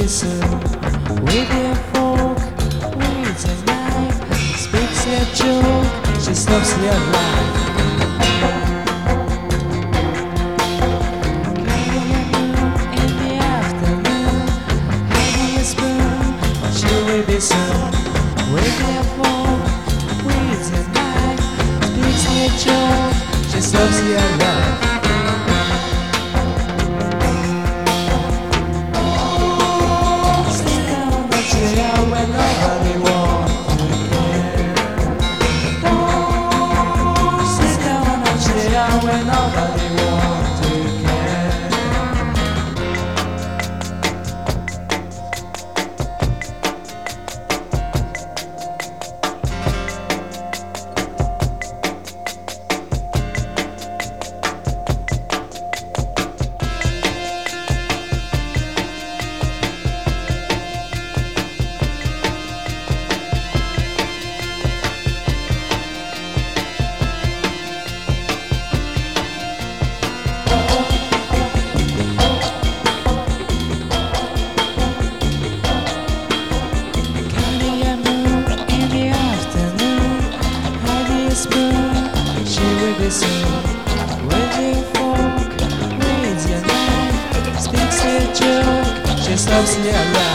be soon. With your fork, with your knife, speaks your joke, she stops your life. In the afternoon, having a spoon, she will be soon. With your fork, with your knife, speaks your joke, she stops your life. When nobody wants to care. Don't sit down on a chair when nobody wants to care. She will be soon. With your fork, with your knife, speaks a joke, she stops your life.